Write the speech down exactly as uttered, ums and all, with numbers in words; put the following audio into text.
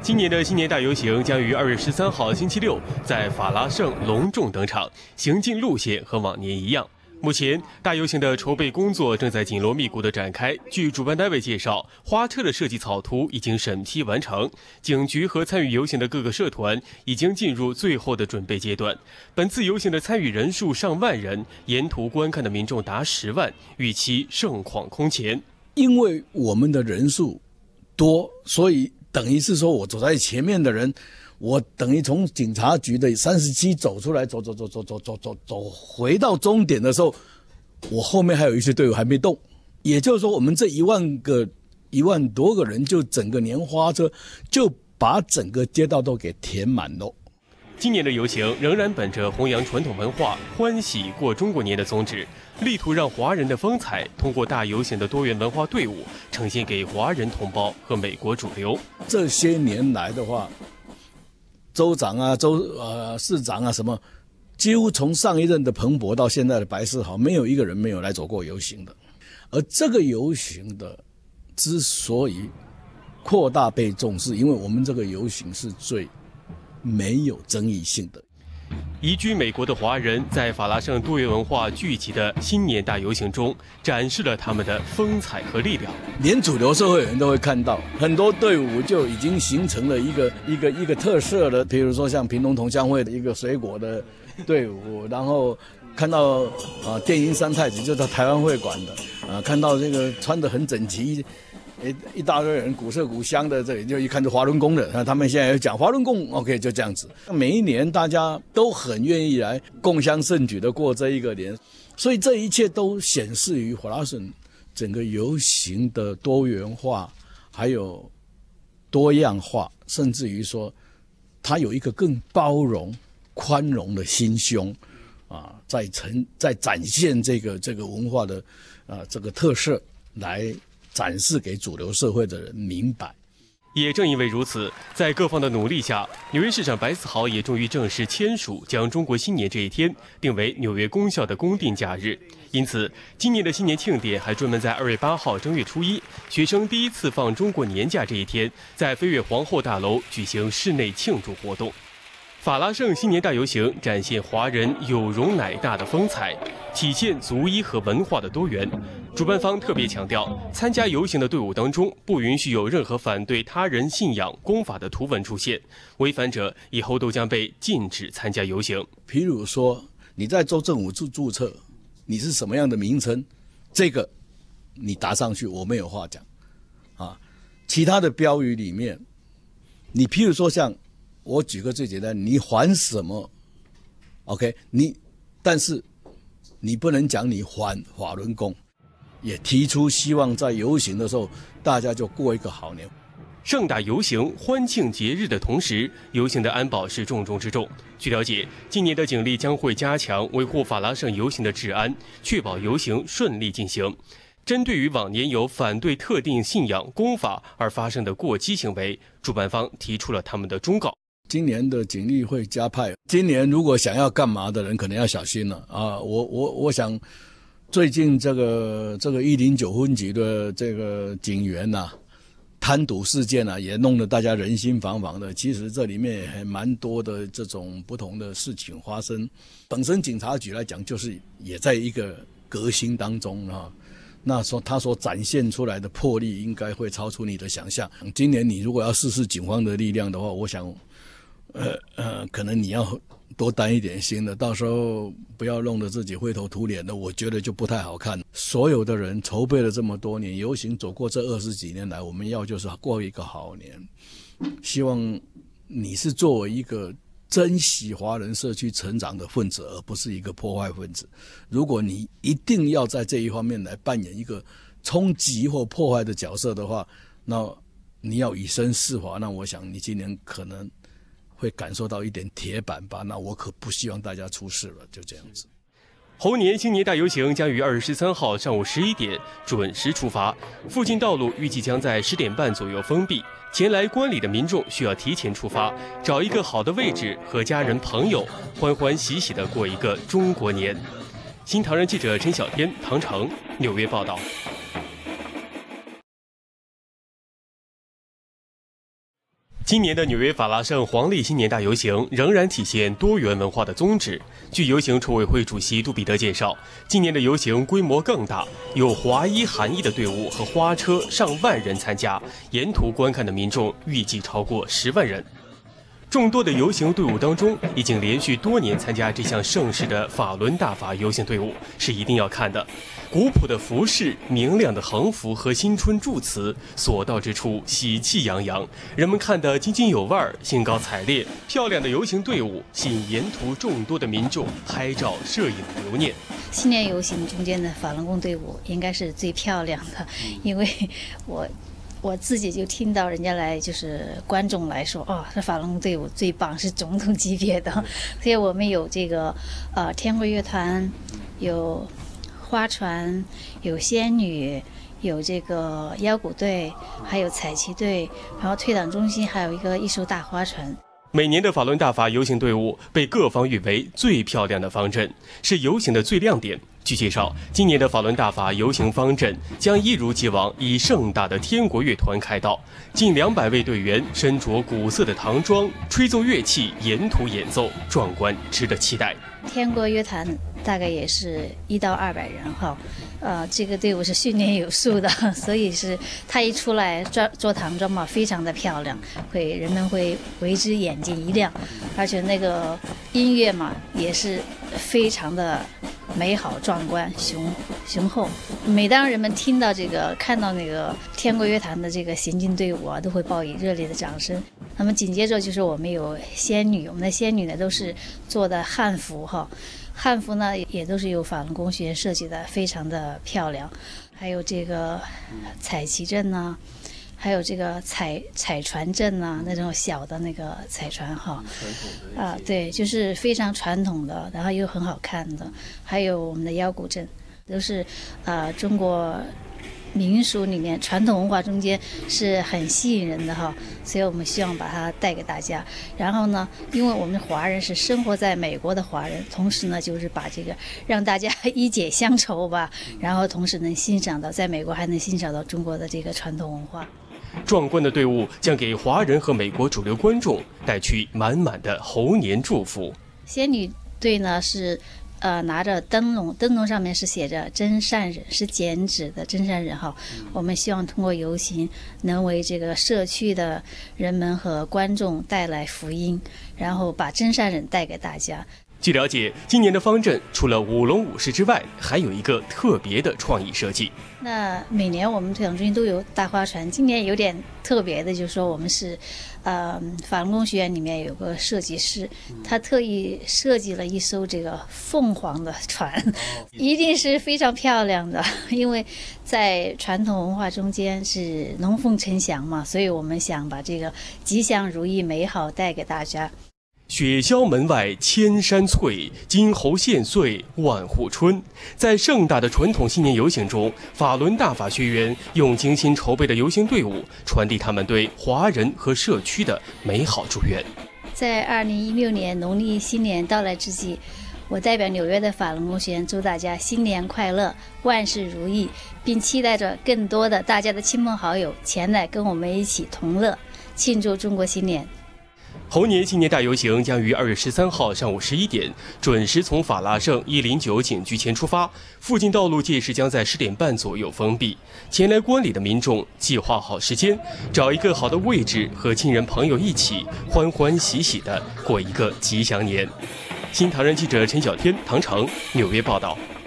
今年的新年大游行将于二月十三号星期六在法拉盛隆重登场，行进路线和往年一样。目前，大游行的筹备工作正在紧锣密鼓地展开。据主办单位介绍，花车的设计草图已经审批完成，警局和参与游行的各个社团已经进入最后的准备阶段。本次游行的参与人数上万人，沿途观看的民众达十万，预期盛况空前。 因为我们的人数多，所以等于是说我走在前面的人，我等于从警察局的三十七走出来，走走走走走走走走回到终点的时候，我后面还有一些队伍还没动。也就是说，我们这一万个一万多个人，就整个年花车就把整个街道都给填满了。 今年的游行仍然本着弘扬传统文化、欢喜过中国年的宗旨，力图让华人的风采通过大游行的多元文化队伍呈现给华人同胞和美国主流。 这些年来的话，州长啊、州呃市长啊什么，几乎从上一任的彭博到现在的白世豪，没有一个人没有来走过游行的。而这个游行的之所以扩大被重视，因为我们这个游行是最没有争议性的。 移居美国的华人在法拉盛多元文化聚集的新年大游行中，展示了他们的风采和力量。 连主流社会人都会看到，很多队伍就已经形成了一个一个一个特色的，比如说像屏东同乡会的一个水果的队伍，然后看到啊电音三太子就在台湾会馆的啊，看到这个穿得很整齐。一大堆人古色古香的，这里就一看就华伦宫的，他们现在讲华伦宫 ，OK， 就这样子。每一年大家都很愿意来共襄盛举的过这一个年，所以这一切都显示于法拉盛整个游行的多元化，还有多样化，甚至于说，它有一个更包容、宽容的心胸啊，在呈在展现这个这个文化的啊这个特色来展示给主流社会的人明白。 也正因为如此，在各方的努力下，纽约市长白思豪也终于正式签署将中国新年这一天定为纽约公校的公定假日。因此，今年的新年庆典还专门在二月八号正月初一，学生第一次放中国年假这一天，在飞跃皇后大楼举行室内庆祝活动。法拉盛新年大游行展现华人有容乃大的风采，体现族裔和文化的多元。主办方特别强调，参加游行的队伍当中不允许有任何反对他人信仰、公法的图文出现，违反者以后都将被禁止参加游行。 譬如说，你在州政府注注册，你是什么样的名称，这个你答上去，我没有话讲啊。其他的标语里面，你譬如说像。我举个最简单，你还什么 ？OK， 你，但是你不能讲你还法轮功，也提出希望在游行的时候，大家就过一个好年。 盛大游行、欢庆节日的同时，游行的安保是重中之重。据了解，今年的警力将会加强维护法拉盛游行的治安，确保游行顺利进行。针对于往年有反对特定信仰、公法而发生的过激行为，主办方提出了他们的忠告。 今年的警力会加派，今年如果想要干嘛的人可能要小心了啊！我我我想，最近这个这个一零九分局的这个警员呐、啊，贪赌事件啊，也弄得大家人心惶惶的。其实这里面也还蛮多的这种不同的事情发生。本身警察局来讲，就是也在一个革新当中啊。那说他所展现出来的魄力，应该会超出你的想象。今年你如果要试试警方的力量的话，我想。呃呃，可能你要多担一点心的，到时候不要弄得自己灰头土脸的，我觉得就不太好看。所有的人筹备了这么多年，游行走过这二十几年来，我们要就是过一个好年。希望你是作为一个珍惜华人社区成长的分子，而不是一个破坏分子。如果你一定要在这一方面来扮演一个冲击或破坏的角色的话，那你要以身试法。那我想你今年可能会感受到一点铁板吧，那我可不希望大家出事了，就这样子。 猴年新年大游行将于二月十三号上午十一点准时出发，附近道路预计将在十点半左右封闭。前来观礼的民众需要提前出发，找一个好的位置，和家人朋友欢欢喜喜地过一个中国年。新唐人记者陈小天、唐城纽约报道。 今年的纽约法拉盛黄历新年大游行仍然体现多元文化的宗旨。据游行筹委会主席杜彼得介绍，今年的游行规模更大，有华衣韩裔的队伍和花车上万人参加，沿途观看的民众预计超过十万人。众多的游行队伍当中，已经连续多年参加这项盛事的法轮大法游行队伍是一定要看的。古朴的服饰、明亮的横幅和新春祝词，所到之处喜气洋洋，人们看得津津有味，兴高采烈。漂亮的游行队伍吸引沿途众多的民众拍照、摄影留念。 新年游行中间的法轮功队伍应该是最漂亮的，因为我。我自己就听到人家来，就是观众来说，哦，这法轮功队伍最棒，是总统级别的。所以我们有这个，呃，天国乐团，有花船，有仙女，有这个腰鼓队，还有彩旗队，然后退党中心还有一个艺术大花船。 每年的法轮大法游行队伍被各方誉为最漂亮的方阵，是游行的最亮点。据介绍，今年的法轮大法游行方阵将一如既往以盛大的天国乐团开道，近两百位队员身着古色的唐装，吹奏乐器，沿途演奏，壮观，值得期待。 天国乐团大概也是一到二百人哈，呃，这个队伍是训练有素的，所以是他一出来做做唐装嘛，非常的漂亮，会人们会为之眼睛一亮，而且那个音乐嘛也是非常的美好、壮观、雄雄厚。每当人们听到这个、看到那个天国乐团的这个行进队伍啊，都会报以热烈的掌声。那么紧接着就是我们有仙女，我们的仙女呢都是做的汉服哈，汉服呢也都是由法轮功学院设计的，非常的漂亮。还有这个彩旗阵呢、啊。还有这个彩彩船阵啊，那种小的那个彩船哈，啊，对，就是非常传统的，然后又很好看的。还有我们的腰鼓阵，都是啊中国民俗里面传统文化中间是很吸引人的哈，所以我们希望把它带给大家。然后呢，因为我们华人是生活在美国的华人，同时呢就是把这个让大家一解乡愁吧，然后同时能欣赏到在美国还能欣赏到中国的这个传统文化。 壮观的队伍将给华人和美国主流观众带去满满的猴年祝福。 仙女队呢是呃拿着灯笼，灯笼上面是写着真善忍，是剪纸的真善忍哈。我们希望通过游行能为这个社区的人们和观众带来福音，然后把真善忍带给大家。 据了解，今年的方阵除了舞龙舞狮之外，还有一个特别的创意设计。 那每年我们推广中心都有大花船，今年有点特别的，就是说我们是，呃，法轮功学院里面有个设计师，他特意设计了一艘这个凤凰的船，一定是非常漂亮的，因为在传统文化中间是龙凤呈祥嘛，所以我们想把这个吉祥如意、美好带给大家。 雪萧门外千山翠，金猴献岁万户春。在盛大的传统新年游行中，法轮大法学员用精心筹备的游行队伍，传递他们对华人和社区的美好祝愿。 在二零一六年农历新年到来之际，我代表纽约的法轮功学院祝大家新年快乐，万事如意，并期待着更多的大家的亲朋好友前来跟我们一起同乐，庆祝中国新年。 猴年新年大游行将于二月十三号上午十一点准时从法拉盛一零九警局前出发，附近道路届时将在十点半左右封闭。前来观礼的民众计划好时间，找一个好的位置，和亲人朋友一起欢欢喜喜地过一个吉祥年。新唐人记者陈小天、唐城纽约报道。